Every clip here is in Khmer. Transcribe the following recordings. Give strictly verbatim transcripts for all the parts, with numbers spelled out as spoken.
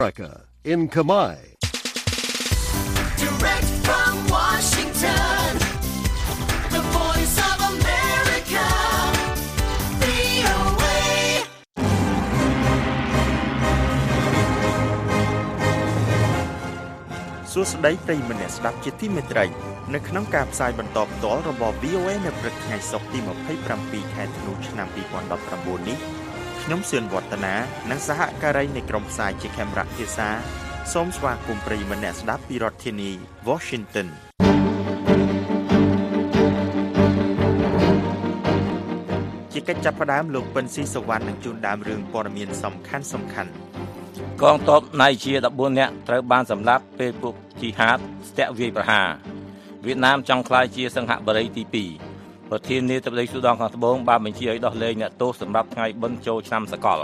America in Khmer. Direct from Washington, the voice of America, វី អូ เอសួស្តីប្រិយមិត្តអ្នកស្ដាប់ជាទីមេត្រីនៅក្នុងការផ្សាយបន្តផ្ទាល់របស់ វី អូ เอ នៅព្រឹកថ្ងៃសុក្រទីម្ភៃប្រាំពីរខែធ្នូឆ្នាំពីរពាន់ដប់ប្រាំបួននេះខ្ញុំសឿនវឌ្ឍនានិងសហការីនៃក្រុមផ្សាយជាខេមរៈភាសាសូមស្វាគមន៍ប្រិយមិត្តអ្នកស្ដាប់ពីរដ្ឋធានី Washington ជាកិច្ចចាប់ផ្ដើមលោកពិនស៊ីសវណ្ណនឹងជូនដើមរឿងព័ត៌មានសំខាន់សំខាន់កងទ័ពណៃជាដប់បួននាក់ត្រូវបានសម្លាប់ពេលពួកជីហាតស្ទាក់វាយប្រហារវៀតណាមចង់ក្លាយជាសង្ហបុរីទីពីរប្រធានាធិបតីស៊ូដនខាងត្បូងបានបញ្ជាឲ្យដោះលែងអ្នកទោសសម្រាប់ថ្ងៃបុណ្យចូលឆ្នាំសកល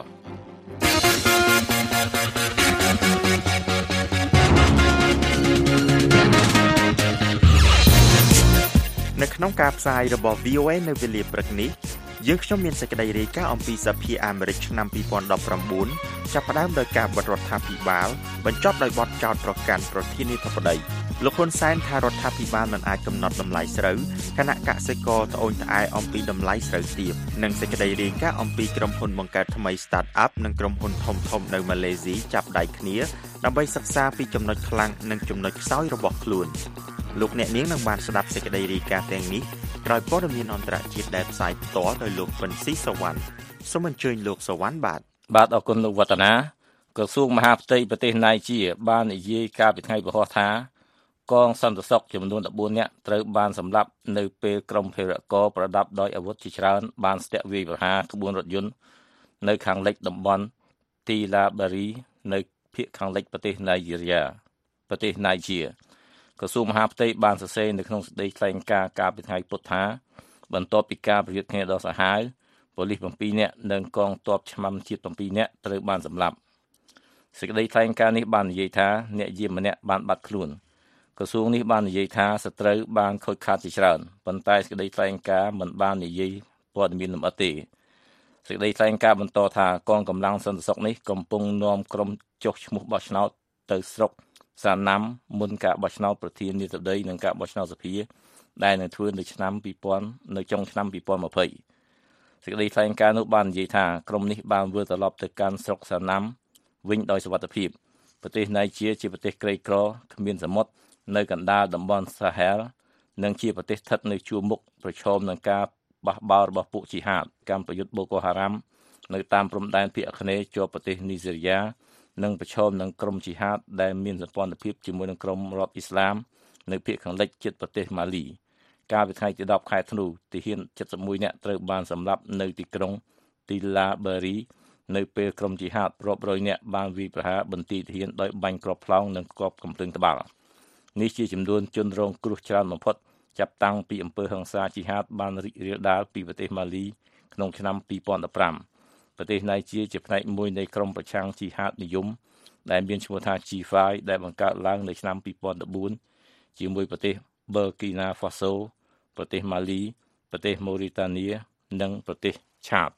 នៅក្នុងការផ្សាយរបស់ វី អូ เอ នៅវេលាព្រឹកនេះយើងខ្ញុំមានសេចក្តីរាយការណ៍អំពីសភាអាមេរិកឆ្នាំពីរពាន់ដប់ប្រាំបួនចាប់ផ្ដើមដោយការបិទរដ្ឋាភិបាលបញ្ចប់ដោយបទចោទប្រកាន់ប្រធានាធិបតីលោកហ៊ុនសែនថារដ្ឋាភិបាលមិនអាចកំណត់តម្លៃស្រូវគណៈកសិករត្អូញត្អែអំពីតម្លៃស្រូវទាបនិងសេចក្តីរាយការណ៍អំពីក្រុមហ៊ុនបង្កើតថ្មី Start-up និងក្រុមហ៊ុនធំៗនៅម៉ាឡេស៊ីចាប់ដៃគ្នាដើម្បីសិក្សាពីចំណុចខ្លាំងនិងចំណុចខ្សោយរបស់ខ្លួនលោកអ្នកនាងនឹងបានស្ដាប់សេចក្តីរាយការណ៍ទាំងនេះក្រោយព័ត៌មានអន្តរជាតិដែលផ្សាយផ្ទាល់ដោយលោកពិនស៊ីសវណ្ណសូមអញ្ជើញលោកសវណ្ណបាទបាទអរគុណលោកវឌ្ឍនាក្រសួងមហាផ្ទៃប្រទេសណៃជាបាននិយាយកាលពីថ្ងៃពហុថាកងសន្តិសុខចំនួនដប់បួននាក់ត្រូវបានសម្លាប់នៅពេលក្រុមភេរវករប្រដាប់ដោយអាវុធជាច្រើនបានស្ទាក់វាយប្រហារក្បួនរថយន្តនៅខាងលិចតំបន់ទីឡាបារីនៅភាគខាងលិចប្រទេសណៃជីរីយ៉ាប្រទេសណៃជាក្រសួងមហាផ្ទៃបានសរសេរនៅក្នុងសេចក្តីថ្លែងការណ៍កាលពីថ្ងៃពុធថាបន្ទាប់ពីការប្រយុទ្ធគ្នាដ៏សាហាវប៉ូលីសbảyនាក់និងកងទ័ពឆ្មាំជាតិbảyនាក់ត្រូវបានសម្លាប់សេចក្តីថ្លែងការណ៍នេះបាននិយាយថាអ្នកយាមម្នាក់បានបាត់ខ្លួនក្រសួងនេះបាននិយាយថាសត្រូវបានខូចខាតជាច្រើនប៉ុន្តែសេចក្តីថ្លែងការណ៍មិនបាននិយាយព័ត៌មានលម្អិតទេសេចក្តីថ្លែងការណ៍បន្តថាកងកម្លាំងសន្តិសុខនេះកំពុងនាំក្រុមចុះឈ្មោះបោះឆ្នោតទៅស្រុកសាណាំមុនការបោះឆ្នោតប្រធានាធិបតីនិងការបោះឆ្នោតសភាដែលនឹងធ្វើនៅឆ្នាំពីរពាន់នៅចុងឆ្នាំពីរពាន់ម្ភៃសេចក្តីថ្លែងការណ៍នោះបាននិយាយថាក្រុមនេះបានវិលត្រឡប់ទៅកាន់ស្រុកសាណាំវិញដោយសុវត្ថិភាពប្រទេសណៃជាជាប្រទេសក្រីក្រគ្មានសមុទ្រនៅកណ្ដាលតំបន់សាហែលនិងជាប្រទេសស្ថិតនៅជួរមុខប្រឈមនឹងការបះបោររបស់ពួកជីហាតកម្មប្រយុទ្ធបូកូហារ៉ាំនៅតាមព្រំដែនភាគអាគ្នេយ៍ជាប់ប្រទេសនីហ្សេរីយ៉ានិងប្រឈមនឹងក្រុមជីហាតដែលមានសម្ព័ន្ធភាពជាមួយនឹងក្រុមរដ្ឋអ៊ីស្លាមនៅភាគខាងលិចជិតប្រទេសម៉ាលីកាលពីថ្ងៃទីដប់ខែធ្នូទាហានเจ็ดสิบเอ็ดនាក់ត្រូវបានសម្លាប់នៅទីក្រុងទីឡាបារីនៅពេលក្រុមជីហាតរាប់រយនាក់បានវាយប្រហារបន្ទាយទាហានដោយបាញ់គ្រាប់ផ្លោងនិងគ្រាប់កាំភ្លើងត្បាល់នេះជាចំនួនជនរងគ្រោះច្រើនបំផុតចាប់តាំងពីអំពើហិង្សាជីហាតបានរីករាលដាលពីប្រទេសម៉ាលីក្នុងឆ្នាំពីរពាន់ដប់ប្រាំប្រទេសណៃជាជាផ្នែកមួយនៃក្រុមប្រឆាំងជីហាតនិយមដែលមានឈ្មោះថា ជី ហ្វាយ ដែលបង្កើតឡើងនៅឆ្នាំពីរពាន់ដប់បួនជាមួយប្រទេសប៊ឺគីណាហ្វាសូប្រទេសម៉ាលីប្រទេសម៉ូរីតានីនិងប្រទេសឆាត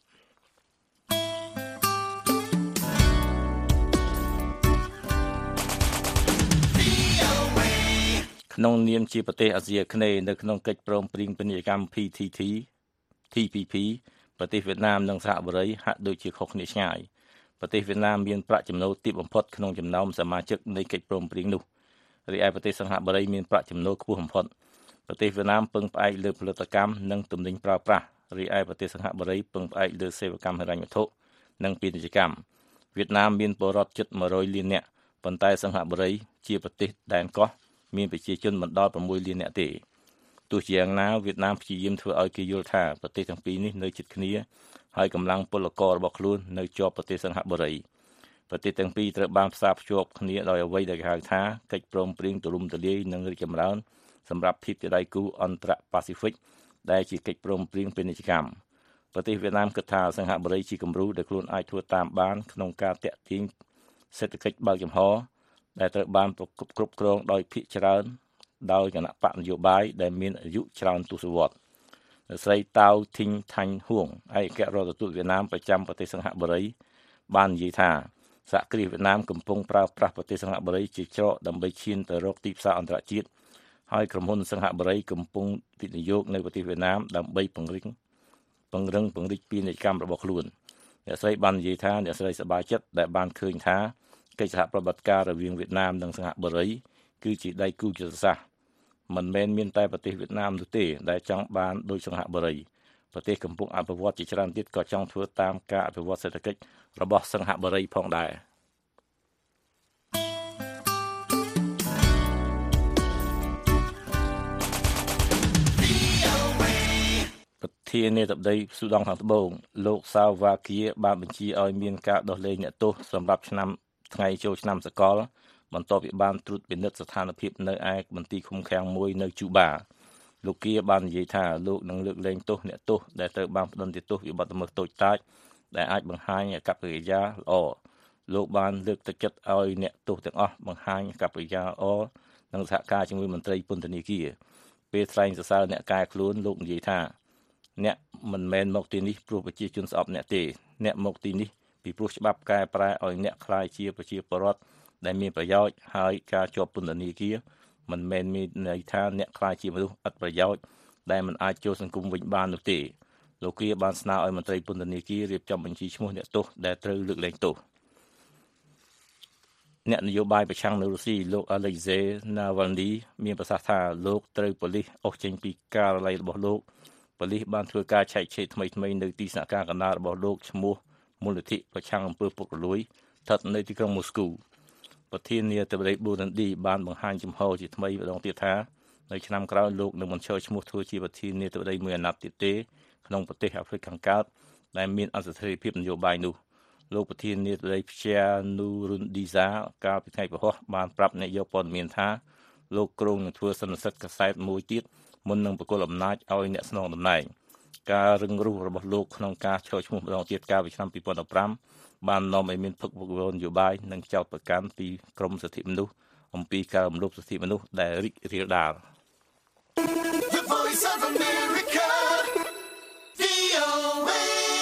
ក្នុងនាមជាប្រទេសអាស៊ីអាគ្នេយ៍នៅក្នុងកិច្ចព្រមព្រៀងពាណិជ្ជកម្ម พี ที ที ที พี พี ប្រទេសវៀតណាមនិងសហបុរីហាក់ដូចជាខុសគ្នាឆ្ងាយប្រទេសវៀតណាមមានប្រាក់ចំណូលទាបបំផុតក្នុងចំណោមសមាជិកនៃកិច្ចព្រមព្រៀងនោះរីឯប្រទេសសហបុរីមានប្រាក់ចំណូលខ្ពស់បំផុតប្រទេសវៀតណាមពឹងផ្អែកលើផលិតកម្មនិងទំនិញប្រើប្រាស់រីឯប្រទេសសហបុរីពឹងផ្អែកលើសេវាកម្មហិរញ្ញវត្ថុនិងពាណិជ្ជកម្មវៀតណាមមានពលរដ្ឋជិតមួយរយលាននាក់ប៉ុន្តែសហបុរីជាប្រទេសដែនកោះមានប្រជាជនមិនដល់ប្រាំមួយលាននាក់ទេទោះជាយ៉ាងណាវៀតណាមព្យាយាមធ្វើឲ្យគេយល់ថាប្រទេសទាំងពីរនេះនៅជិតគ្នាហើយកម្លាំងពលកររបស់ខ្លួននៅជាប់ប្រទេសសិង្ហបុរីប្រទេសទាំងពីរត្រូវបានផ្សារភ្ជាប់គ្នាដោយអ្វីដែលគេហៅថាកិច្ចព្រមព្រៀងទូលំទូលាយនិងរីកចម្រើនសម្រាប់ភាពជាដៃគូអន្តរប៉ាស៊ីហ្វិកដែលជាកិច្ចព្រមព្រៀងពាណិជ្ជកម្មប្រទេសវៀតណាមគិតថាសិង្ហបុរីជាគំរូដែលខ្លួនអាចធ្វើតាមបានក្នុងការតាក់ទាញសេដ្ឋកិច្ចបើកចំហដែលត្រូវបានគ្រប់គ្រងដោយភាគច្រើនដោយគណៈបកនយោបាយដែលមានអាយុច្រើនទសវត្សរ៍ស្រីតាវធីងថាញ់ហួងឯកអគ្គរដ្ឋទូតវៀតណាមប្រចាំប្រទេសសិង្ហបុរីបាននិយាយថាសហគ្រាសវៀតណាមកំពុងប្រើប្រាស់ប្រទេសសិង្ហបុរីជាច្រកដើម្បីឈានទៅរកទីផ្សារអន្តរជាតិហើយក្រុមហ៊ុនសិង្ហបុរីកំពុងវិនិយោគនៅប្រទេសវៀតណាមដើម្បីពង្រឹងពង្រឹងពង្រីកពាណិជ្ជកម្មរបស់ខ្លួនអ្នកស្រីបាននិយាយថាអ្នកស្រីសប្បាយចិត្តដែលបានឃើញថាកិច្ចសហប្រតិបត្តិការរវាងវៀតណាមនិងសិង្ហបុរីគឺជាដៃគូយុទ្ធសាស្ត្រមិនមែនមានតែប្រទេសវៀតណាមនោះទេដែលចង់បានដោយសិង្ហបុរីប្រទេសកំពុងអភិវឌ្ឍជាច្រើនទៀតក៏ចង់ធ្វើតាមការអភិវឌ្ឍសេដ្ឋកិច្ចរបស់សិង្ហបុរីផងដែរប្រធានាធិបតីស៊ូដង់ខាងត្បូងលោកសាវ៉ាគៀបានបញ្ជាឲ្យមានការដោះលែងអ្នកទោសសម្រាប់ឆ្នាំថ្ងៃចូលឆ្នាំសកលបន្ទាប់ពីបានត្រួតពិនិត្យស្ថានភាពនៅឯមន្ទីរឃុំឃាំងមួយនៅជូបាលោកគៀបាននិយាយថាលោកនឹងលើកលែងទោសអ្នកទោសដែលត្រូវបានផ្តន្ទាទោសពីបទល្មើសតូចតាចដែលអាចបង្ហាញអាកប្បកិរិយាល្អលោកបានលើកទឹកចិត្តឲ្យអ្នកទោសទាំងអស់បង្ហាញអាកប្បកិរិយាល្អនិងសហការជាមួយមន្ត្រីពន្ធនាគារពេលថ្លែងសរសើរអ្នកកែខ្លួនលោកនិយាយថាអ្នកមិនមែនមកទីនេះព្រោះប្រជាជនស្អប់អ្នកទេអ្នកមកទីនេះពីព្រោះច្បាប់កែប្រែឲ្យអ្នកក្លាយជាប្រជាពលរដ្ឋដែលមានប្រយោជន៍ហើយការជាប់ពន្ធនាគារមិនមែនមានន័យថាអ្នកក្លាយជាមនុស្សឥតប្រយោជន៍ដែលមិនអាចចូលសង្គមវិញបាននោះទេលោកគៀបានស្នើឲ្យមន្ត្រីពន្ធនាគាររៀបចំបញ្ជីឈ្មោះអ្នកទោសដែលត្រូវលើកលែងទោសអ្នកនយោបាយប្រឆាំងនៅរុស្ស៊ីលោក Alexei Navalny មានប្រសាសន៍ថាលោកត្រូវប៉ូលីសអស់ចេញពីការិយាល័យរបស់លោកប៉ូលីសបានធ្វើការឆែកឆេរថ្មីថ្មីនៅទីស្នាក់ការកណ្ដាលរបស់លោកឈ្មោះមូលនិធិប្រឆាំងអំពើពុករលួយស្ថិតនៅទីក្រុងមូស្គូប្រធានាធិបតីប៊ូរ៉ុនឌីបានបង្ហាញចំហជាថ្មីម្ដងទៀតថានៅឆ្នាំក្រោយលោកនឹងបញ្ឈរឈ្មោះធ្វើជាប្រធានាធិបតីមួយអាណត្តិទៀតទេក្នុងប្រទេសអាហ្វ្រិកខាងកើតដែលមានអស្ថិរភាពនយោបាយនោះលោកប្រធានាធិបតីព្យានូរុនឌីសាកាលពីថ្ងៃពហុបានប្រាប់អ្នកយកព័ត៌មានថាលោកគ្រោងនឹងធ្វើសន្និសីទកាសែតមួយទៀតមុននឹងប្រគល់អំណាចឲ្យអ្នកស្នងតំណែងការរឹងរូសរបស់លោកក្នុងការឈរឈ្មោះម្ដងទៀតកាលពីឆ្នាំពីរពាន់ដប់ប្រាំបាននាំឲ្យមានភឹកវឹកវរនយោបាយនិងចោទប្រកាន់ពីក្រមសិទ្ធិមនុស្សអំពីការរំលោភសិទ្ធិមនុស្សដែលរីករាលដាល The Voice of America, វី អូ เอ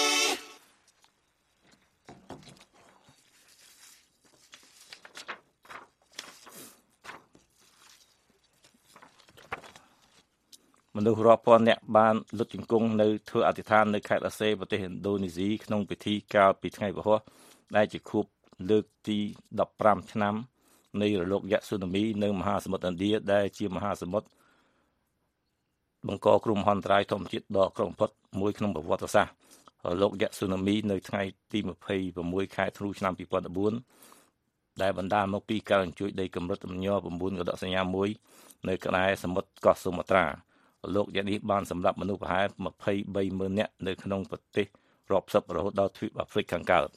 មនុស្សរាប់ពាន់នាក់បានលុតជង្គង់នៅធ្វើអធិដ្ឋាននៅខេត្តអាសេប្រទេសឥណ្ឌូនេស៊ីក្នុងពិធីកាលពីថ្ងៃពហុដែលជាខួបលើកទីដប់ប្រាំឆ្នាំនៃរលកយក្សស៊ូណាមីនៅមហាសមុទ្រឥណ្ឌាដែលជាមហាសមុទ្របង្កគ្រោះមហន្តរាយធម្មជាតិដ៏អាក្រក់បំផុតមួយក្នុងប្រវត្តិសាស្ត្ររលកយក្សស៊ូណាមីនៅថ្ងៃទីម្ភៃប្រាំមួយខែធ្នូឆ្នាំពីរពាន់ដប់បួនដែលបណ្ដាលមកពីការរញ្ជួយដីកម្រិតញ័រ៩កដកសញ្ញាមួយនៅក្បែរសមុទ្រកោះសូម៉ាត្រាលោកយ៉ាងនេះបានសម្រាប់មនុស្សប្រហែលម្ភៃបីម៉ឺននាក់នៅក្នុងប្រទេសរាប់សិបរហូតដល់ទ្វីបអាហ្វ្រិកខាងកើត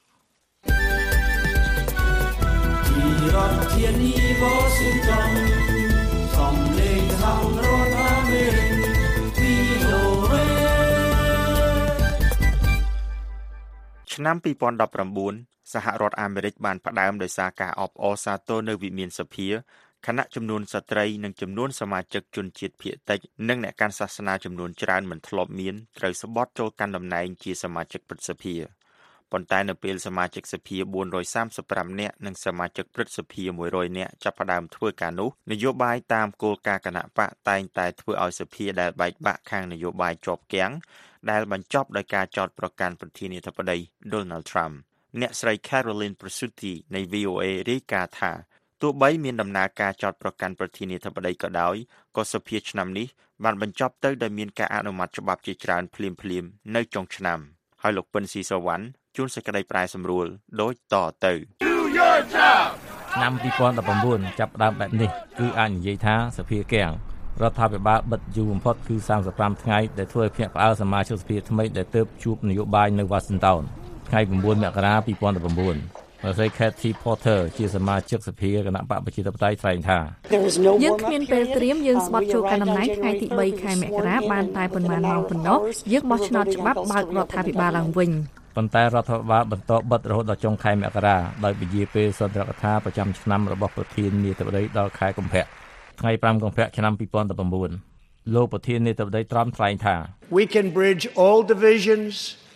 ពីរដ្ឋធានី Washington សំឡេងខាងរដ្ឋអាមេរិក វី អូ เอឆ្នាំពីរពាន់ដប់ប្រាំបួនសហរដ្ឋអាមេរិកបានផ្ដើមដោយសារការអបអរសាទរនៅវិមានសភាខណៈចំនួនស្ត្រីនិងចំនួនសមាជិកជនជាតិភាគតិចនិងអ្នកកាន់សាសនាចំនួនច្រើនមិនធ្លាប់មានត្រូវស្បត់ចូលកាន់តំណែងជាសមាជិកព្រឹទ្ធសភាប៉ុន្តែនៅពេលសមាជិកសភាបួនរយសាមសិបប្រាំនាក់និងសមាជិកព្រឹទ្ធសភាមួយរយនាក់ចាប់ផ្ដើមធ្វើការនោះនយោបាយតាមគោលការណ៍គណៈបកតែងតែធ្វើឲ្យសភាដែលបែកបាក់ខាងនយោបាយជាប់គាំងដែលបញ្ចប់ដោយការចោទប្រកាន់ប្រធានាធិបតី Donald Trump អ្នកស្រី Caroline Presutti នៃ វី អូ เอ រាយការណ៍ថាទោះបីមានដំណើរការចោទប្រកាន់ប្រធានាធិបតីក៏ដោយក៏សភាឆ្នាំនេះបានបញ្ចប់ទៅដោយមានការអនុម័តច្បាប់ជាច្រើនភ្លាមៗនៅចុងឆ្នាំហើយលោកពិនស៊ីសវណ្ណជួនសេចក្តីប្រែសម្រួលដូចតទៅឆ្នាំពីរពាន់ដប់ប្រាំចាប់ផ្ដើមបែបនេះគឺអាចនិយាយថាសភាគាំងរដ្ឋាភិបាលបិទយូរបំផុតគឺសាមសិបប្រាំថ្ងៃដែលធ្វើឲ្យភ្នាក់ផ្អើលសមាជិកសភាថ្មីដែលទើបជួបនយោបាយនៅ Washington ថ្ងៃ៩មករាពីរពាន់ដប់ប្រាំលោកស្រី Katie Porter ជាសមាជិកសភាគណៈបកប្រជាធិបតេយ្យថ្លែងថាយើងគ្មានពេលត្រៀមយើងស្បត់ចូលកាន់តំណែងថ្ងៃទីបីខែមករាបានតែប៉ុន្មានម៉ោងប៉ុណ្ណោះយើងបោះឆ្នោតច្បាប់បើករដ្ឋាភិបាលឡើងវិញប៉ុន្តែរដ្ឋាភិបាលបន្តបិទរហូតដល់ចុងខែមករាដោយពជាពេលសន្ទរកថាប្រចាំឆ្នាំរបស់ប្រធានាធិបតីដល់ខែកុម្ភៈថ្ងៃប្រាំកុម្ភៈឆ្នាំពីរពាន់ដប់ប្រាំលោកប្រធានាធិបតីត្រាំថ្លែងថា We can bridge all divisions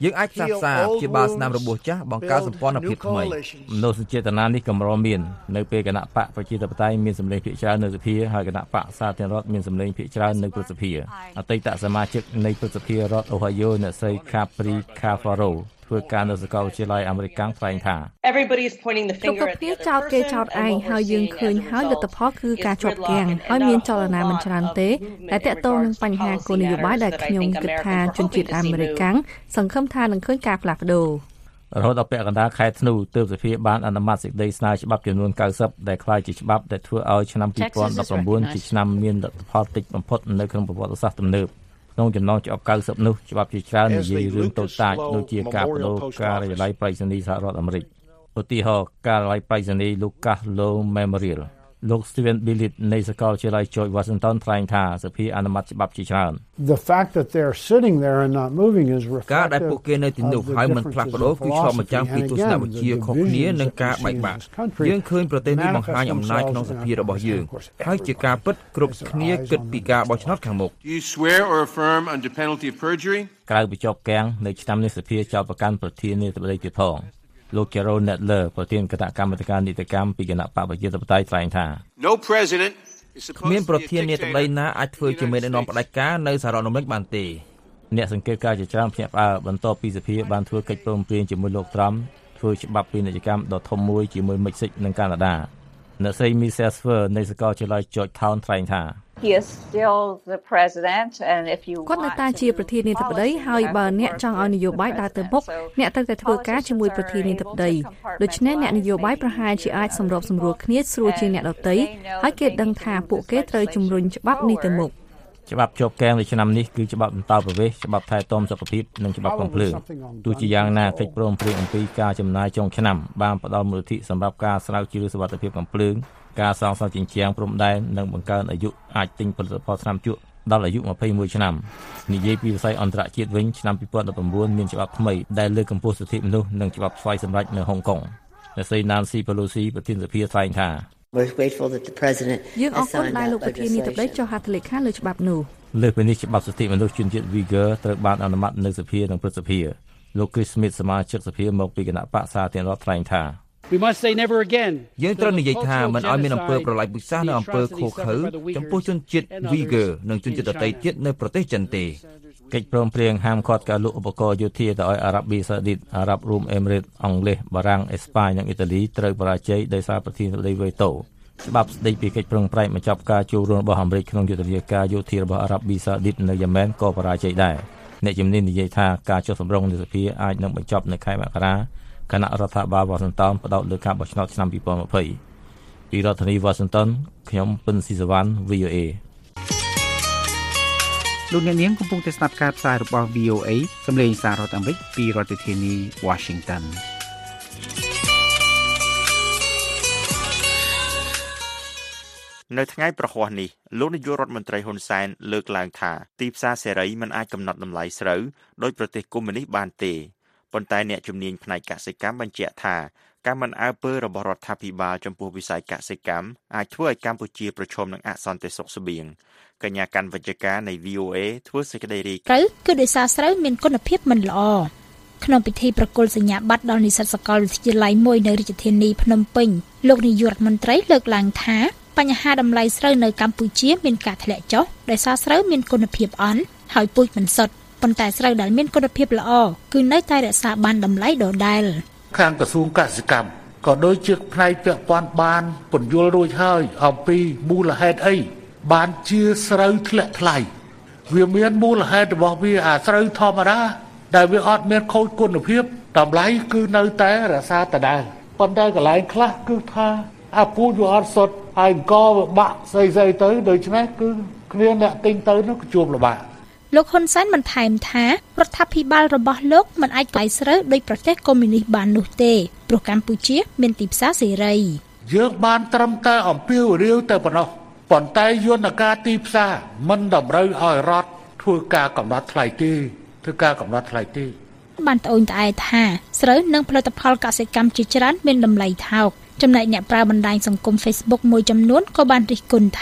យើងអាចផ្សះផ្សាព្យាបាលស្នាមរបួសចាស់បង្កើតសម្ព័ន្ធភាពថ្មីមនោសញ្ចេតនានេះកម្រមាននៅពេលគណៈបកប្រជាធិបតេយ្យមានសម្លេងភាគច្រើននៅសភាហើយគណៈបកសាធារណរដ្ឋមានសម្លេងភាគច្រើននៅព្រឹទ្ធសភាអតីតសមាជិកនៃព្រឹទ្ធសភារដ្ឋអូហាយ៉ូអ្នកស្រី Capri Cafaro ធ្វើការនៅសាកលវិទ្យាល័យអាមេរិកថ្លែងថាគ្រប់គ្នាចោទគេចោទឯងហើយយើងឃើញហើយលទ្ធផលគឺការជាប់គាំងហើយមានចលនាមិនច្រើនទេតែតកតងនឹងបញ្ហាគោលនយោបាយដែលខ្ញុំគិតថាជនជាតិអាមេរិកសង្ឃឹមថានឹងឃើញការផ្លាស់ប្ដូររហូតដល់ពាក់កណ្ដាលខែធ្នូទើបសភាបានអនុម័តសេចក្តីស្នើច្បាប់ចំនួន90ដែលក្លាយជាច្បាប់ដែលធ្វើឲ្យឆ្នាំtwo thousand nineteenជាឆ្នាំមានលទ្ធផលតិចបំផុតនៅក្នុងប្រវត្តិសាស្ត្រទំនើបក្នុងចំណងច្បាប់90នោះច្បាប់ជាច្រើននិយាយរឿងតូចតាចដូចជាការបដូរការិយាល័យប្រៃសណីសហរដ្ឋអាមេរិកឧទាហរណ៍ការិយាល័យប្រៃសណី Lucas Law Memorial លោក Steven Billit នៃសាកលវិទ្យាល័យ George Washington ថ្លែងថាសភាអនុម័តច្បាប់ជាច្រើន The fact that they're sitting there and not moving is reflective ការដែលពួកគេនៅទីនោះហើយមិនផ្លាស់ប្ដូរគឺឆ្លុះបញ្ចាំងពីទស្សនវិជ្ជាខុសគ្នានិងការបែកបាក់យើងឃើញប្រទេសនេះបង្ហាញអំណាចក្នុងសភារបស់យើងហើយជាការពិតគ្រប់គ្នាគិតពីការបោះឆ្នោតខាងមុខ Do you swear or affirm under penalty of perjury ក្រៅពីជាប់គាំងនៅឆ្នាំនេះសភាចោទប្រកាន់ប្រធានាធិបតីទៀតផងលោក Jerome Nadler ប្រធានគណៈកម្មាធិការនីតិកម្មពីគណៈបកប្រជាធិបតេយ្យថ្លែងថា No president គ្មានប្រធានាធិបតីណាអាចធ្វើជាមេដឹកនាំផ្ដាច់ការនៅសហរដ្ឋអាមេរិកបានទេអ្នកសង្កេតការណ៍ជាច្រើនភ្ញាក់ផ្អើលបន្ទាប់ពីសភាបានធ្វើកិច្ចព្រមព្រៀងជាមួយលោក Trump ធ្វើច្បាប់ពាណិជ្ជកម្មដ៏ធំមួយជាមួយមិចស៊ិកនិងកាណាដាអ្នកស្រី Michelle Sfer នៃសាកលវិទ្យាល័យ Georgetown ថ្លែងថា He is still the president and if you គាត់នៅតែជាប្រធានាធិបតីហើយបើអ្នកចង់ឲ្យនយោបាយដើរទៅមុខអ្នកត្រូវតែធ្វើការជាមួយប្រធានាធិបតីដូច្នេះអ្នកនយោបាយប្រហែលជាអាចសម្របសម្រួលគ្នាស្រួលជាងអ្នកដទៃហើយគេដឹងថាពួកគេត្រូវជំរុញច្បាប់នេះទៅមុខច្បាប់ជាប់គាំងនៅឆ្នាំនេះគឺច្បាប់បន្តប្រវេសច្បាប់ថែទាំសុខភាពនិងច្បាប់កំភ្លើងទោះជាយ៉ាងណាកិច្ចព្រមព្រៀងអំពីការចំណាយចុងឆ្នាំបានផ្ដល់មូលនិធិសម្រាប់ការស្រាវជ្រាវសុវត្ថិភាពកំភ្លើងការសាងសង់ជញ្ជាំងព្រំដែននិងបង្កើនអាយុអាចទិញផលិតផលថ្នាំជក់ដល់អាយុtwenty-oneឆ្នាំនិយាយពីវិស័យអន្តរជាតិវិញឆ្នាំtwenty nineteenមានច្បាប់ថ្មីដែលលើកកម្ពស់សិទ្ធិមនុស្សនិងច្បាប់ស្វ័យសម្រេចនៅហុងកុងអ្នកស្រី Nancy Pelosi ប្រធានសភាថ្លែងថាយើងអរគុណដែលលោកប្រធានាធិបតីចុះហត្ថលេខាលើច្បាប់នោះលើសពីនេះច្បាប់សិទ្ធិមនុស្សជនជាតិ Uyghur ត្រូវបានអនុម័តនៅសភានិងព្រឹទ្ធសភាលោក Chris Smith សមាជិកសភាមកពីគណៈបកសាធារណរដ្ឋថ្លែងថា We must say never again យើងត្រូវនិយាយថាមិនឲ្យមានអំពើប្រល័យពូជសាសន៍និងអំពើឃោរឃៅចំពោះជនជាតិ Uyghur និងជនជាតិដទៃទៀតនៅប្រទេសចិនទេកិច្ចព្រមព្រៀងហាមឃាត់ការលក់ឧបករណ៍យោធាទៅឲ្យអារ៉ាប៊ីសាអូឌីតអារ៉ាប់រួមអេមីរ៉េតអង់គ្លេសបារាំងអេស្ប៉ាញនិងអ៊ីតាលីត្រូវបរាជ័យដោយសារប្រធានាធិបតីវេតូច្បាប់ស្តីពីកិច្ចប្រឹងប្រែងបញ្ចប់ការចូលរួមរបស់អាមេរិកក្នុងយុទ្ធនាការយោធារបស់អារ៉ាប៊ីសាអូឌីតនៅយេម៉ែនក៏បរាជ័យដែរអ្នកជំនាញនិយាយថាការចុះសម្រុងនៃសភាអាចនឹងបញ្ចប់នៅខែមករាគណៈរដ្ឋាភិបាល Washington ផ្ដោតលើការបោះឆ្នោតឆ្នាំtwenty twentyពីរដ្ឋធានី Washington ខ្ញុំពិនស៊ីសវណ្ណ V O A លោកអ្នកនាងកំពុងតែស្ដាប់ការផ្សាយរបស់ V O A សម្លេងសាររដ្ឋអាមេរិកពីរដ្ឋធានី Washington នៅថ្ងៃប្រហ័សនេះលោកនាយករដ្ឋមន្ត្រីហ៊ុនសែនលើកឡើងថាទីផ្សារសេរីមិនអាចកំណត់តម្លៃស្រូវដោយប្រទេសកុម្មុយនីសបានទេប៉ុន្តែអ្នកជំនាញផ្នែកកសិកម្មបញ្ជាក់ថាការមិនអើពើរបស់រដ្ឋាភិបាលចំពោះវិស័យកសិកម្មអាចធ្វើឲ្យកម្ពុជាប្រឈមនឹងអសន្តិសុខស្បៀងកញ្ញាកាន់វិជ្ជការនៃ V O A ធ្វើសេចក្តីរាយការណ៍គឺដោយសារស្រូវមានគុណភាពមិនល្អក្នុងពិធីប្រគល់សញ្ញាបត្រដល់និស្សិតសាកលវិទ្យាល័យមួយនៅរាជធានីភ្នំពេញលោកនាយករដ្ឋមន្ត្រីលើកឡើងថាបញ្ហាតម្លៃស្រូវនៅកម្ពុជាមានការធ្លាក់ចុះដោយសារស្រូវមានគុណភាពអន់ហើយពូជមិនសុទ្ធប៉ុន្តែស្រូវដែលមានគុណភាពល្អគឺនៅតែរក្សាបានតម្លៃដដែលខាងក្រសួងកសិកម្មក៏ដូចជាផ្នែកពាក់ព័ន្ធបានពន្យល់រួចហើយអំពីមូលហេតុអីបានជាស្រូវធ្លាក់ថ្លៃវាមានមូលហេតុរបស់វាអាស្រូវធម្មតាដែលវាអត់មានខូចគុណភាពតម្លៃគឺនៅតែរក្សាដដែលប៉ុន្តែកន្លែងខ្លះគឺថាអាពូជវាអត់សុទ្ធហើយកវាបាក់ស្អីស្អីទៅដូច្នេះគឺគ្នាអ្នកទិញទៅនោះក៏ជួបលំបាកលោកហ៊ុនសែនបានថែមថារដ្ឋាភិបាលរបស់លោកមិនអាចកៃស្រូវដោយប្រទេសកុម្មុយនីសបាននោះទេព្រោះកម្ពុជាមានទីផ្សារសេរីយើងបានត្រឹមតែអំពាវនាវទៅប៉ុណ្ណោះប៉ុន្តែយន្តការទីផ្សារមិនតម្រូវឲ្យរដ្ឋធ្វើការកំណត់ថ្លៃទេធ្វើការកំណត់ថ្លៃទេបានត្អូញត្អែថាស្រូវនិងផលិតផលកសិកម្មជាច្រើនមានតម្លៃថោកចំណែកអ្នកប្រើបណ្ដាញសង្គម Facebook មួយចំនួនក៏បានរិះគន់ថា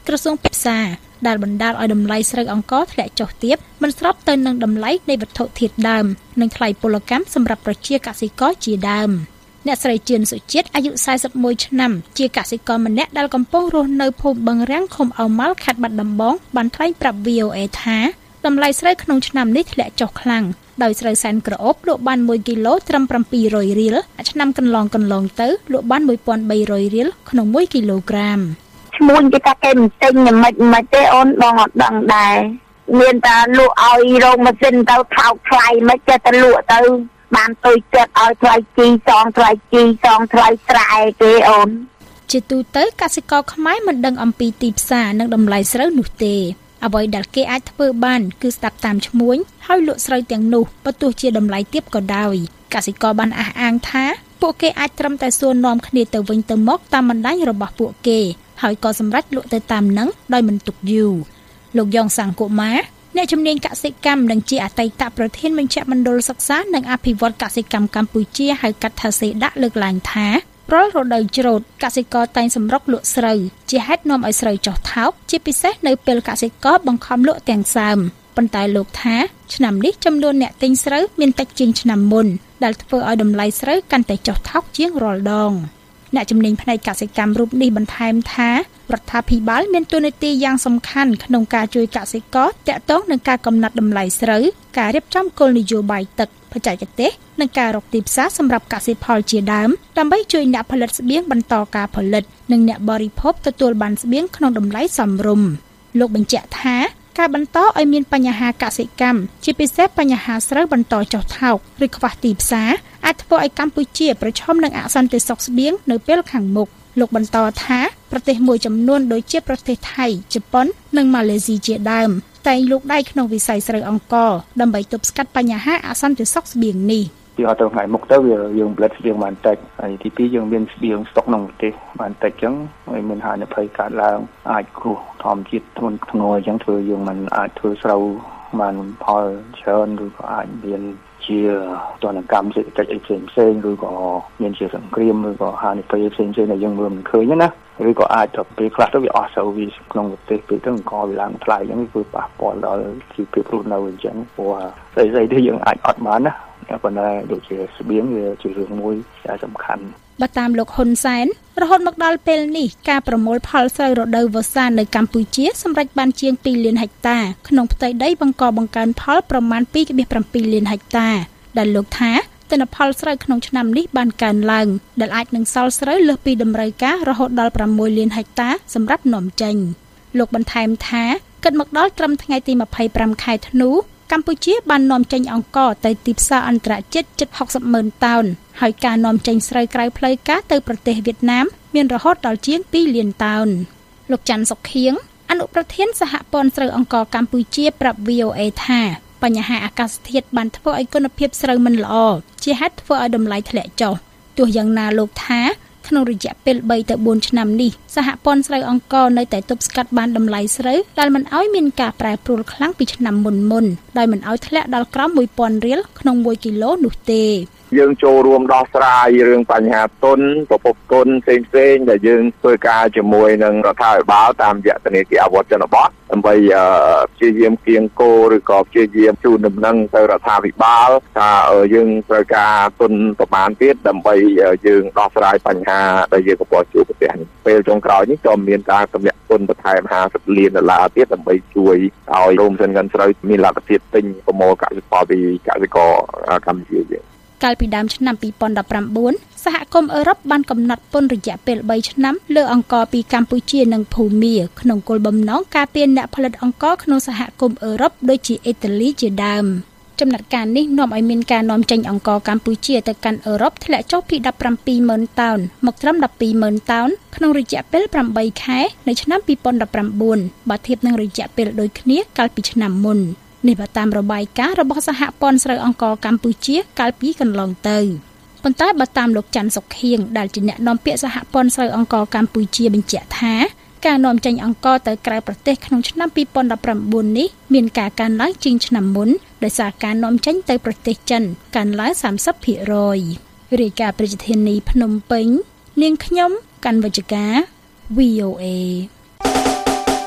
ក្រសួងផ្សារដែលបណ្ដាលឲ្យតម្លៃស្រូវអង្ករធ្លាក់ចុះទាបមិនស្របទៅនឹងតម្លៃនៃវត្ថុធាតុដើមនិងថ្លៃពលកម្មសម្រាប់ប្រជាកសិករជាដើមអ្នកស្រីជឿនសុជាតិអាយុ สี่สิบเอ็ด ឆ្នាំជាកសិករម្នាក់ដែលកំពុងរស់នៅភូមិបឹងរាំងឃុំអៅម៉ាល់ខេត្តបាត់ដំបងបានថ្លែងប្រាប់ វី អូ เอ ថាតម្លៃស្រូវក្នុងឆ្នាំនេះធ្លាក់ចុះខ្លាំងដោយស្រូវសែនក្រអូបលក់បានមួយគីឡូត្រឹម seven hundred រៀលឆ្នាំកន្លងកន្លងទៅលក់បាន one thousand three hundred រៀលក្នុងមួយគីឡូក្រាមឈ្មោះគេថាគេមិនទិញមិនមិនទេអូនបងអត់ដឹងដែរមានតែលក់ឲ្យរោងម៉ាស៊ីនទៅថោកថ្លៃមិនចេះតែលក់ទៅបានទុយចិត្តឲ្យថ្លៃជីសងថ្លៃជីសងថ្លៃស្រែគេអូនជាទូទៅកសិករខ្មែរមិនដឹងអំពីទីផ្សារនិងតម្លៃស្រូវនោះទេអ្វីដែលគេអាចធ្វើបានគឺស្ដាប់តាមឈ្មួញហើយលក់ស្រូវទាំងនោះបើទោះជាតម្លៃទាបក៏ដោយកសិករបានអះអាងថាពួកគេអាចត្រឹមតែសួរនាំគ្នាទៅវិញទៅមកតាមបណ្ដាញរបស់ពួកគេហើយក៏សម្រេចលក់ទៅតាមនឹងដោយមិនទុកយូរលោកយ៉ងសង្គមាអ្នកជំនាញកសិកម្មនិងជាអតីតប្រធានមជ្ឈមណ្ឌលសិក្សានិងអភិវឌ្ឍកសិកម្មកម្ពុជាហៅកាត់ថាសេដាក់លើកឡើងថារាល់រដូវច្រូតកសិករតែងសម្រុកលក់ស្រូវជាហេតុនាំឲ្យស្រូវចុះថោកជាពិសេសនៅពេលកសិករបង្ខំលក់ទាំងសើមប៉ុន្តែលោកថាឆ្នាំនេះចំនួនអ្នកទិញស្រូវមានតិចជាងឆ្នាំមុនដែលធ្វើឲ្យតម្លៃស្រូវកាន់តែចុះថោកជាងរាល់ដងអ្នកជំនាញផ្នែកកសិកម្មរូបនេះបន្ថែមថារដ្ឋាភិបាលមានតួនាទីយ៉ាងសំខាន់ក្នុងការជួយកសិករទាក់ទងនឹងការកំណត់តម្លៃស្រូវការរៀបចំគោលនយោបាយទឹកបច្ចេកទេសនិងការរកទីផ្សារសម្រាប់កសិផលជាដើមដើម្បីជួយអ្នកផលិតស្បៀងបន្តការផលិតនិងអ្នកបរិភោគទទួលបានស្បៀងក្នុងតម្លៃសមរម្យលោកបញ្ជាក់ថាការបន្តឲ្យមានបញ្ហាកសិកម្មជាពិសេសបញ្ហាស្រូវបន្តចុះថោកឬខ្វះទីផ្សារអាចធ្វើឲ្យកម្ពុជាប្រឈមនឹងអសន្តិសុខស្បៀងនៅពេលខាងមុខលោកបន្តថាប្រទេសមួយចំនួនដូចជាប្រទេសថៃជប៉ុននិងម៉ាឡេស៊ីជាដើមតែងលូកដៃក្នុងវិស័យស្រូវអង្ករដើម្បីទប់ស្កាត់បញ្ហាអសន្តិសុខស្បៀងនេះពីអត់ទៅថ្ងៃមុខទៅវាយើងផលិតស្បៀងបានតិចហើយទីពីរយើងមានស្បៀងស្តុកក្នុងប្រទេសបានតិចអញ្ចឹងហើយមានហានិភ័យកើតឡើងអាចគ្រោះធម្មជាតិធ្ងន់ធ្ងរអញ្ចឹងធ្វើយើងមិនអាចធ្វើស្រូវបានផលច្រើនឬក៏អាចមានជាទនកម្មសេដ្ឋកិច្ចអីផ្សេងផ្សេងឬក៏មានជាសង្គ្រាមឬក៏ហានិភ័យផ្សេងផ្សេងដែលយើងមើលមិនឃើញណាឬក៏អាចទៅពេលខ្លះទៅវាអស់សូវវាក្នុងប្រទេសពេលទៅអង្គវាឡើងថ្លៃអញ្ចឹងវាប៉ះពាល់ដល់ជីវភាពរស់នៅអញ្ចឹងព្រោះស្អីស្អីនេះយើងអាចអត់បានណាប៉ុន្តែដូចជាស្បៀងវាជារឿងមួយដែលសំខាន់បើតាមលោកហ៊ុនសែនរហូតមកដល់ពេលនេះការប្រមូលផលស្រូវរដូវវស្សានៅកម្ពុជាសម្រេចបានជាងtwoលានហិកតាក្នុងផ្ទៃដីបង្កបង្កើនផលប្រមាណtwo celá sevenលានហិកតាដែលលោកថាទិន្នផលស្រូវក្នុងឆ្នាំនេះបានកើនឡើងដែលអាចនឹងសល់ស្រូវលើសពីតម្រូវការរហូតដល់sixលានហិកតាសម្រាប់នាំចេញលោកបន្ថែមថាគិតមកដល់ត្រឹមថ្ងៃទីtwenty-fiveខែធ្នូកម្ពុជាបាននាំចេញអង្ករទៅទីផ្សារអន្តរជាតិជិតsixtyម៉ឺនតោនហើយការនាំចេញស្រូវក្រៅផ្លូវការទៅប្រទេសវៀតណាមមានរហូតដល់ជាងtwoលានតោនលោកច័ន្ទសុខៀងអនុប្រធានសហព័ន្ធស្រូវអង្ករកម្ពុជាប្រាប់ វី អូ เอ ថាបញ្ហាអាកាសធាតុបានធ្វើឲ្យគុណភាពស្រូវមិនល្អជាហេតុធ្វើឲ្យតម្លៃធ្លាក់ចុះទោះយ៉ាងណាលោកថាក្នុងរយៈពេលthreeទៅfourឆ្នាំនេះសហព័ន្ធស្រូវអង្ករនៅតែទប់ស្កាត់បានតម្លៃស្រូវដែលមិនឲ្យមានការប្រែប្រួលខ្លាំងពីឆ្នាំមុនមុនដោយមិនឲ្យធ្លាក់ដល់ក្រោមone thousandរៀលក្នុងoneគីឡូនោះទេយើងចូលរួមដោះស្រាយរឿងបញ្ហាទុនប្រភពទុនផ្សេងផ្សេងដែលយើងធ្វើការជាមួយនឹងរដ្ឋាភិបាលតាមរយៈធនាគារអភិវឌ្ឍជនបទដើម្បីព្យាយាមគៀងគោឬក៏ព្យាយាមជូនដំណឹងទៅរដ្ឋាភិបាលថាយើងត្រូវការទុនប្រមាណទៀតដើម្បីយើងដោះស្រាយបញ្ហាដែលយើងកំពុងជួបប្រទះនេះពេលចុងក្រោយនេះក៏មានការទម្លាក់ទុនបន្ថែមfiftyលានដុល្លារទៀតដើម្បីជួយឲ្យរោងសិនកិនស្រូវមានលទ្ធភាពទិញប្រមូលកសិផលពីកសិករកម្ពុជាយើងកាលពីដើមឆ្នាំtwenty nineteenសហគមន៍អឺរ៉ុបបានកំណត់ពន្ធរយៈពេលthreeឆ្នាំលើអង្ករពីកម្ពុជានិងភូមាក្នុងគោលបំណងការពារអ្នកផលិតអង្ករក្នុងសហគមន៍អឺរ៉ុបដូចជាអ៊ីតាលីជាដើមចំណាត់ការនេះនាំឲ្យមានការនាំចេញអង្ករកម្ពុជាទៅកាន់អឺរ៉ុបធ្លាក់ចុះពីseventeenម៉ឺនតោនមកត្រឹមtwelveម៉ឺនតោនក្នុងរយៈពេលeightខែនៅឆ្នាំtwenty nineteenបើធៀបនឹងរយៈពេលដូចគ្នាកាលពីឆ្នាំមុននេះបើតាមរបាយការណ៍របស់សហព័ន្ធស្រូវអង្ករកម្ពុជាកាលពីកន្លងទៅប៉ុន្តែបើតាមលោកច័ន្ទសុខៀងដែលជាអ្នកនាំពាក្យសហព័ន្ធស្រូវអង្ករកម្ពុជាបញ្ជាក់ថាការនាំចេញអង្ករទៅក្រៅប្រទេសក្នុងឆ្នាំtwenty nineteenនេះមានការកើនឡើងជាងឆ្នាំមុនដោយសារការនាំចេញទៅប្រទេសចិនកើនឡើងthirty percentរាយការណ៍ប្រជាធានីភ្នំពេញនាងខ្ញុំកាន់វិជ្ជការ វី អូ เอ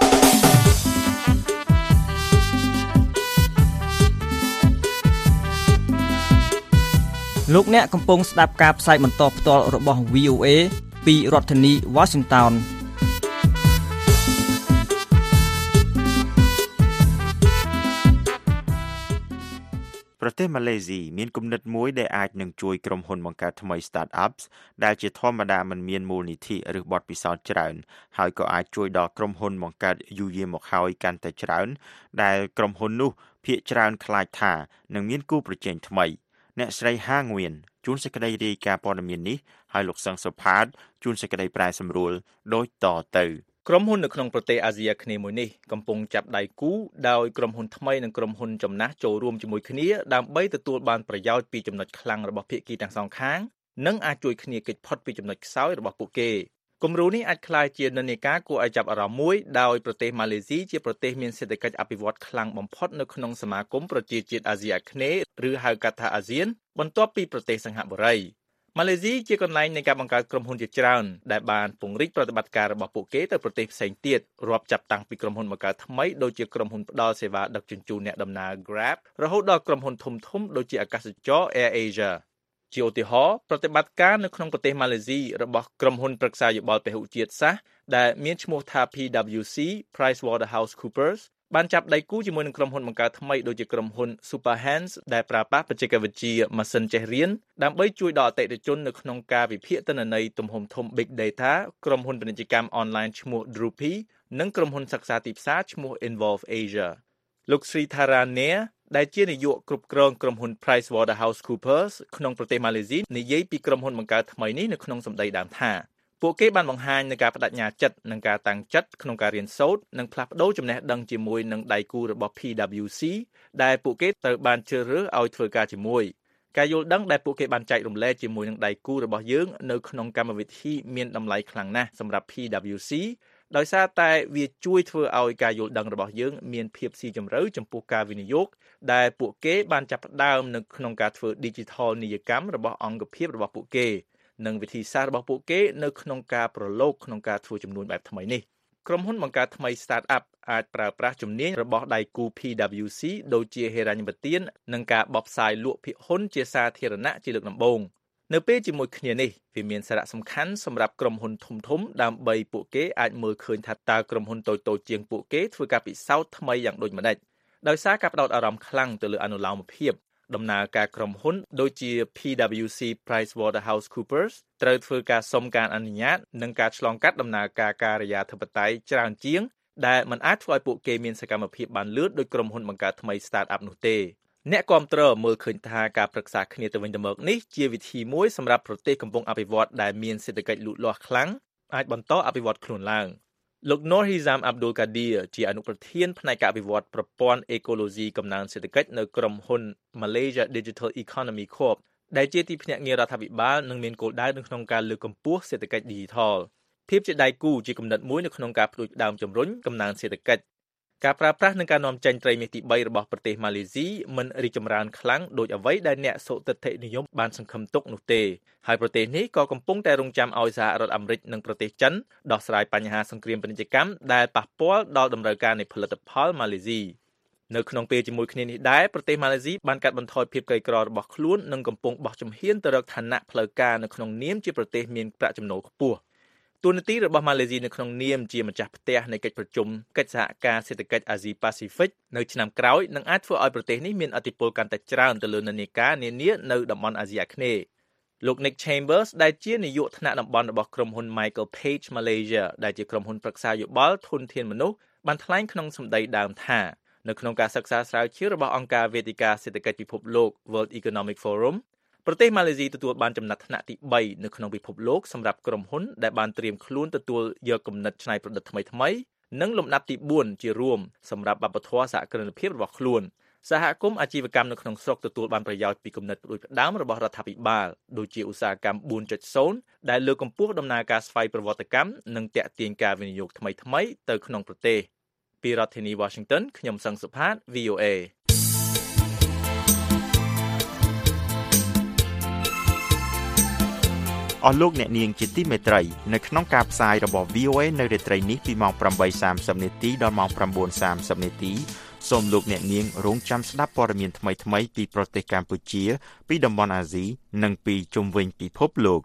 លោកអ្នកកំពុងស្ដាប់ការផ្សាយបន្តផ្ទាល់របស់ វី អូ เอ ពីរដ្ឋធានី Washington ប្រទេសម៉ាឡេស៊ីមានគំនិតមួយដែលអាចនឹងជួយក្រុមហ៊ុនបង្កើតថ្មី Startups ដែលជាធម្មតាមិនមានមូលនិធិឬបទពិសោធន៍ច្រើនហើយក៏អាចជួយដល់ក្រុមហ៊ុនបង្កើតយូរយារមកហើយកាន់តែច្រើនដែលក្រុមហ៊ុននោះភាគច្រើនខ្លាចថានឹងមានគូប្រជែងថ្មីអ្នកស្រីហាងវៀនជួនសេចក្តីរាយការណ៍ព័ត៌មាននេះហើយលោកសង្ឃសុផាតជួនសេចក្តីប្រែសម្រួលដូចតទៅក្រុមហ៊ុននៅក្នុងប្រទេសអាស៊ីអាគ្នេយ៍មួយនេះកំពុងចាប់ដៃគូដោយក្រុមហ៊ុនថ្មីនិងក្រុមហ៊ុនចំណាស់ចូលរួមជាមួយគ្នាដើម្បីទទួលបានប្រយោជន៍ពីចំណុចខ្លាំងរបស់ភាគីទាំងសងខាងនិងអាចជួយគ្នាគេចផុតពីចំណុចខ្សោយរបស់ពួកគេគំរូនេះអាចក្លាយជានិន្នាការគួរឲ្យចាប់អារម្មណ៍មួយដោយប្រទេសម៉ាឡេស៊ីជាប្រទេសមានសេដ្ឋកិច្ចអភិវឌ្ឍខ្លាំងបំផុតនៅក្នុងសមាគមប្រជាជាតិអាស៊ីអាគ្នេយ៍ឬហៅកាត់ថាអាស៊ានបន្ទាប់ពីប្រទេសសិង្ហបុរីម៉ាឡេស៊ីជាកន្លែងនៃការបង្កើតក្រុមហ៊ុនជាច្រើនដែលបានពង្រីកប្រតិបត្តិការរបស់ពួកគេទៅប្រទេសផ្សេងទៀតរាប់ចាប់តាំងពីក្រុមហ៊ុនបង្កើតថ្មីដូចជាក្រុមហ៊ុនផ្ដល់សេវាដឹកជញ្ជូនអ្នកដំណើរ Grab រហូតដល់ក្រុមហ៊ុនធំៗដូចជាអាកាសចរ Air Asia ជាឧទាហរណ៍ប្រតិបត្តិការនៅក្នុងប្រទេសម៉ាឡេស៊ីរបស់ក្រុមហ៊ុនប្រឹក្សាយោបល់ពហុជាតិសាសដែលមានឈ្មោះថា พี ดับเบิลยู ซี PricewaterhouseCoopers បានចាប់ដៃគូជាមួយនឹងក្រុមហ៊ុនបង្កើតថ្មីដូចជាក្រុមហ៊ុន Superhands ដែលប្រើប្រាស់បច្ចេកវិទ្យាម៉ាស៊ីនចេះរៀនដើម្បីជួយដល់អតិថិជននៅក្នុងការវិភាគទិន្នន័យទំហំធំ Big Data ក្រុមហ៊ុនពាណិជ្ជកម្មអនឡាញឈ្មោះ Drupi និងក្រុមហ៊ុនសិក្សាទីផ្សារឈ្មោះ Involve Asia លោកស្រី Tharania ដែលជានាយកគ្រប់គ្រងក្រុមហ៊ុន PricewaterhouseCoopers ក្នុងប្រទេសម៉ាឡេស៊ីនិយាយពីក្រុមហ៊ុនបង្កើតថ្មីនេះនៅក្នុងសម្ដីដើមថាពួកគេបានបង្ហាញនូវការបដិញ្ញាចិត្តនិងការតាំងចិត្តក្នុងការរៀនសូត្រនិងផ្លាស់ប្ដូរចំណេះដឹងជាមួយនឹងដៃគូរបស់ พี ดับเบิลยู ซี ដែលពួកគេត្រូវបានជ្រើសរើសឲ្យធ្វើការជាមួយការយល់ដឹងដែលពួកគេបានចែករំលែកជាមួយនឹងដៃគូរបស់យើងនៅក្នុងកម្មវិធីមានតម្លៃខ្លាំងណាស់សម្រាប់ พี ดับเบิลยู ซี ដោយសារតែវាជួយធ្វើឲ្យការយល់ដឹងរបស់យើងមានភាពស៊ីជម្រៅចំពោះការវិនិយោគដែលពួកគេបានចាប់ផ្ដើមនៅក្នុងការធ្វើ Digital នីយកម្មរបស់អង្គភាពរបស់ពួកគេនិងវិធីសាស្ត្ររបស់ពួកគេនៅក្នុងការប្រឡូកក្នុងការធ្វើចំនួនបែបថ្មីនេះក្រុមហ៊ុនបង្កើតថ្មី Startup អាចប្រើប្រាស់ជំនាញរបស់ដៃគូ พี ดับเบิลยู ซี ដូចជាហិរញ្ញប្បទាននិងការបោះផ្សាយលក់ភាគហ៊ុនជាសាធារណៈជាលើកដំបូងនៅពេលជាមួយគ្នានេះវាមានសារៈសំខាន់សម្រាប់ក្រុមហ៊ុនធំធំដើម្បីពួកគេអាចមើលឃើញថាតើក្រុមហ៊ុនតូចៗជាងពួកគេធ្វើការពិសោធន៍ថ្មីយ៉ាងដូចម្តេចដោយសារការផ្ដោតអារម្មណ៍ខ្លាំងទៅលើអនុលោមភាពដំណើរការក្រុមហ៊ុនដូចជា พี ดับเบิลยู ซี PricewaterhouseCoopers ត្រូវធ្វើការសុំការអនុញ្ញាតនិងការឆ្លងកាត់ដំណើរការការិយាធិបតេយ្យច្រើនជាងដែលមិនអាចធ្វើឲ្យពួកគេមានសកម្មភាពបានលឿនដោយក្រុមហ៊ុនបង្កើតថ្មី Startup នោះទេអ្នកគាំទ្រមើលឃើញថាការប្រឹក្សាគ្នាទៅវិញទៅមកនេះជាវិធីមួយសម្រាប់ប្រទេសកំពុងអភិវឌ្ឍដែលមានសេដ្ឋកិច្ចលូតលាស់ខ្លាំងអាចបន្តអភិវឌ្ឍខ្លួនឡើងលោក Nur Hizam Abdul Qadir ជាអនុប្រធានផ្នែកការអភិវឌ្ឍប្រព័ន្ធអេកូឡូស៊ីកំណើនសេដ្ឋកិច្ចនៅក្រុមហ៊ុន Malaysia Digital Economy Corp ដែលជាទីភ្នាក់ងាររដ្ឋាភិបាលនិងមានគោលដៅនៅក្នុងការលើកកម្ពស់សេដ្ឋកិច្ច Digital ភាពជាដៃគូជាគំនិតមួយនៅក្នុងការផ្ដួចផ្ដើមជំរុញកំណើនសេដ្ឋកិច្ចការប្រើប្រាស់និងការនាំចេញត្រីមាសទីបីរបស់ប្រទេសម៉ាឡេស៊ីមិនរីកចម្រើនខ្លាំងដូចអ្វីដែលអ្នកសុទិដ្ឋិនិយមបានសង្ឃឹមទុកនោះទេហើយប្រទេសនេះក៏កំពុងតែរងចាំឲ្យសហរដ្ឋអាមេរិកនិងប្រទេសចិនដោះស្រាយបញ្ហាសង្គ្រាមពាណិជ្ជកម្មដែលប៉ះពាល់ដល់តម្រូវការនៃផលិតផលម៉ាឡេស៊ីនៅក្នុងពេលជាមួយគ្នានេះដែរប្រទេសម៉ាឡេស៊ីបានកាត់បន្ថយភាពក្រីក្ររបស់ខ្លួននិងកំពុងបោះជំហានទៅរកឋានៈផ្លូវការនៅក្នុងនាមជាប្រទេសមានប្រាក់ចំណូលខ្ពស់តួនាទីរបស់ម៉ាឡេស៊ីនៅក្នុងនាមជាម្ចាស់ផ្ទះនៃកិច្ចប្រជុំកិច្ចសហការសេដ្ឋកិច្ចអាស៊ីប៉ាស៊ីហ្វិកនៅឆ្នាំក្រោយនឹងអាចធ្វើឲ្យប្រទេសនេះមានឥទ្ធិពលកាន់តែច្រើនទៅលើនិន្នាការនានានៅតំបន់អាស៊ីអាគ្នេយ៍លោក Nick Chambers ដែលជានាយកថ្នាក់តំបន់របស់ក្រុមហ៊ុន Michael Page Malaysia ដែលជាក្រុមហ៊ុនប្រឹក្សាយោបល់ធនធានមនុស្សបានថ្លែងក្នុងសម្ដីដើមថានៅក្នុងការសិក្សាស្រាវជ្រាវរបស់អង្គការវេទិកាសេដ្ឋកិច្ចពិភពលោក World Economic Forumប្រទេសម៉ាឡេស៊ីទទួលបានចំណាត់ថ្នាក់ទីបីនៅក្នុងពិភពលោកសម្រាប់ក្រុមហ៊ុនដែលបានត្រៀមខ្លួនទទួលយកគំនិតច្នៃប្រឌិតថ្មីៗនិងលំដាប់ទីបួនជារួមសម្រាប់វប្បធម៌សហគ្រិនភាពរបស់ខ្លួនសហគមន៍អាជីវកម្មនៅក្នុងស្រុកទទួលបានប្រយោជន៍ពីគំនិតផ្ដួចផ្ដើមរបស់រដ្ឋាភិបាលដូចជាឧស្សាហកម្ម បួន.ศูนย์ ដែលលើកកម្ពស់ដំណើរការស្វ័យប្រវត្តិកម្មនិងទាក់ទាញការវិនិយោគថ្មីៗទៅក្នុងប្រទេសពីរដ្ឋធានី Washington ខ្ញុំសង្ឃសុផាត វី អូ เอអស់លោកអ្នកនាងជាទីមេត្រីនៅក្នុងការផ្សាយរបស់ វី អូ เอ នៅរាត្រីនេះពីម៉ោង ប្រាំបីសាមសិប នាទីដល់ម៉ោង ប្រាំបួនសាមសិប នាទីសូមលោកអ្នកនាងរងចាំស្ដាប់ព័ត៌មានថ្មីៗពីប្រទេសកម្ពុជាពីតំបន់អាស៊ីនិងពីជុំវិញពិភពលោក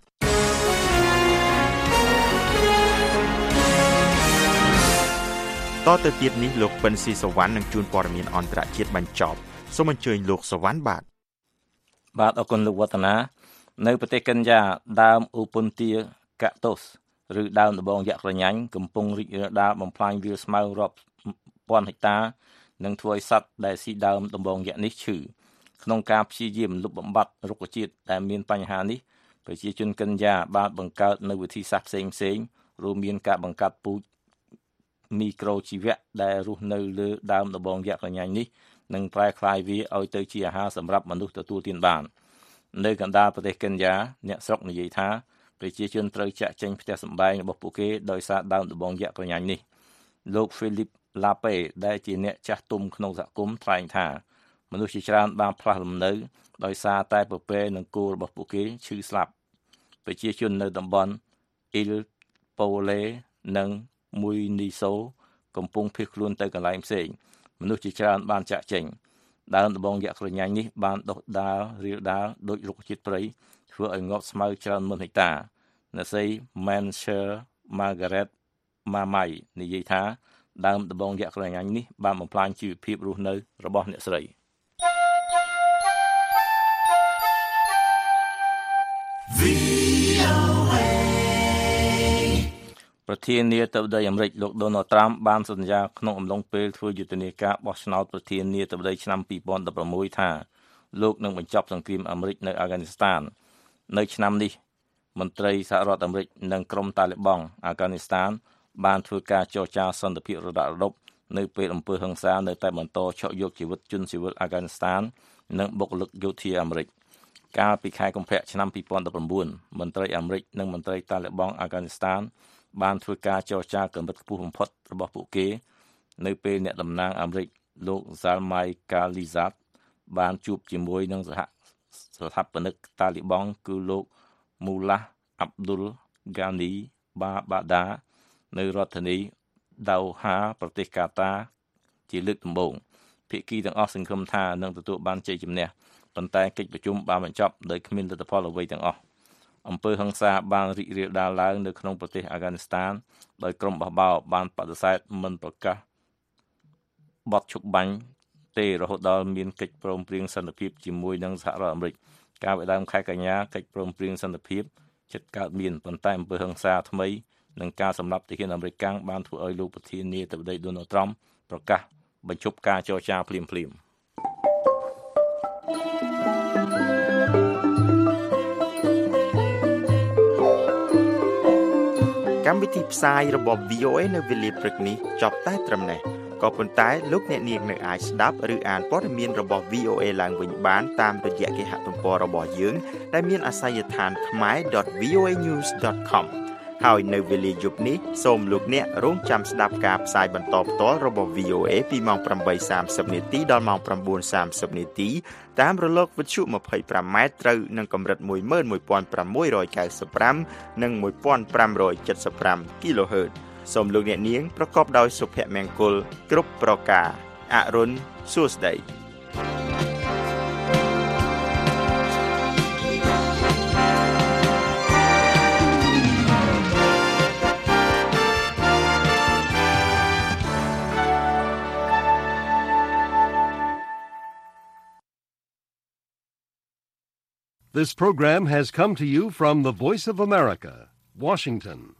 តទៅទៀតនេះលោកពិនស៊ីសវណ្ណនឹងជួនព័ត៌មានអន្តរជាតិបញ្ចប់សូមអញ្ជើញលោកសវណ្ណបាទបាទអរគុណលោកវឌ្ឍនានៅប្រទេសកេនយ៉ាដើមអូពុនទាកាតូសឬដើមដំបងយក្សក្រញាញ់កំពុងរីករាលដាលបំផ្លាញវាលស្មៅរាប់ពាន់ហិកតានិងធ្វើឲ្យសត្វដែលស៊ីដើមដំបងយក្សនេះឈឺក្នុងការព្យាយាមលុបបំបាត់រុក្ខជាតិដែលមានបញ្ហានេះប្រជាជនកេនយ៉ាបានបង្កើតនៅវិធីសាស្ត្រផ្សេងផ្សេងរួមមានការបង្កាត់ពូជមីក្រូជីវៈដែលរស់នៅលើដើមដំបងយក្សក្រញាញ់នេះនិងប្រែក្លាយវាឲ្យទៅជាអាហារសម្រាប់មនុស្សទទួលទានបាននៅកណ្ដាលប្រទេសកេនយ៉ាអ្នកស្រុកនិយាយថាប្រជាជនត្រូវចាក់ចេញផ្ទះសម្បែងរបស់ពួកគេដោយសារដើមដំបងយក្សក្រញាញ់នេះលោក Philip Lape ដែលជាអ្នកចាស់ទុំក្នុងសហគមន៍ថ្លែងថាមនុស្សជាច្រើនបានផ្លាស់លំនៅដោយសារតែពពែនិងគោរបស់ពួកគេឈឺស្លាប់ប្រជាជននៅតំបន់ Il Pole និង Muiniso កំពុងភៀសខ្លួនទៅកន្លែងផ្សេងមនុស្សជាច្រើនបានចាក់ចេញដើមដំបងយក្សក្រញាញ់នេះបានដុះដាលរាលដាលដោយរុក្ខជាតិព្រៃធ្វើឲ្យងាប់ស្មៅច្រើនម៉ឺនហិកតាអ្នកស្រី Mancher Margaret Mamai និយាយថាដើមដំបងយក្សក្រញាញ់នេះបានបំផ្លាញជីវភាពរស់នៅរបស់អ្នកស្រីប្រធានាធិបតីអាមេរិកលោក Donald Trump បានសន្យាក្នុងអំឡុងពេលធ្វើយុទ្ធនាការបោះឆ្នោតប្រធានាធិបតីឆ្នាំពីរពាន់ដប់ប្រាំមួយថាលោកនឹងបញ្ចប់សង្គ្រាមអាមេរិកនៅអាហ្គានីស្ថាននៅឆ្នាំនេះមន្ត្រីសហរដ្ឋអាមេរិកនិងក្រុមតាលីបង់អាហ្គានីស្ថានបានធ្វើការចរចាសន្តិភាពរដាប់រដប់នៅពេលអំពើហិង្សានៅតែបន្តឆក់យកជីវិតជនស៊ីវិលអាហ្គានីស្ថាននិងបុគ្គលិកយោធាអាមេរិកកាលពីខែកុម្ភៈឆ្នាំពីរពាន់ដប់ប្រាំបួនមន្ត្រីអាមេរិកនិងមន្ត្រីតាលីបង់អាហ្គានីស្ថានបានធ្វើការចរចាកម្រិតខ្ពស់បំផុតរបស់ពួកគេនៅពេលអ្នកតំណាងអាមេរិកលោក Zalmay Khalilzad បានជួបជាមួយនឹងសហស្ថាបនិកតាលីបង់គឺលោក Mullah Abdul Ghani Babada នៅរដ្ឋធានី Doha ប្រទេសកាតាជាលើកដំបូងភាគីទាំងអស់សង្ឃឹមថានឹងទទួលបានជ័យជំនះប៉ុន្តែកិច្ចប្រជុំបានបញ្ចប់ដោយគ្មានលទ្ធផលអ្វីទាំងអស់អំពើហិង្សាបានរីករាលដាលឡើងនៅក្នុងប្រទេសអាហ្គានីស្ថានដោយក្រុមបះបោរបានបដិសេធមិនប្រកាសបទឈប់បាញ់ទេរហូតដល់មានកិច្ចព្រមព្រៀងសន្តិភាពជាមួយនឹងសហរដ្ឋអាមេរិកកាលពីដើមខែកញ្ញាកិច្ចព្រមព្រៀងសន្តិភាពជិតកើតមានប៉ុន្តែអំពើហិង្សាថ្មីនិងការសម្លាប់ទាហានអាមេរិកកាំងបានធ្វើឲ្យលោកប្រធានាធិបតី Donald Trump ប្រកាសបញ្ឈប់ការចរចាភ្លាមៗកម្មវិធីផ្សាយរបស់ វី អូ เอ នៅវេលាព្រឹកនេះចប់តែត្រឹមនេះក៏ប៉ុន្តែលោកអ្នកនាងនៅអាចស្ដាប់ឬអានព័ត៌មានរបស់ វី អូ เอ ឡើងវិញបានតាមរយៈគេហទំព័ររបស់យើងដែលមានអាសយដ្ឋាន khmae ដត វី អូ เอ ញូស ដត com ហើយនៅវេលាយប់នេះសូមលោកអ្នករងចាំស្ដាប់ការផ្សាយបន្តផ្ទាល់របស់ វី អូ เอ ពីម៉ោង ប្រាំបីសាមសិប នាទីដល់ម៉ោង ប្រាំបួនសាមសិប នាទីតាមរលកវិទ្យុ ម្ភៃប្រាំម៉ែត្រត្រូវនឹងកម្រិត មួយម៉ឺនមួយពាន់ប្រាំមួយរយកៅសិបប្រាំ និង មួយពាន់ប្រាំរយចិតសិបប្រាំ គីឡូហឺតសូមលោកអ្នកនាងប្រកបដោយសុភមង្គលគ្រប់ប្រការអរុនសួស្តី This program has come to you from the Voice of America, Washington.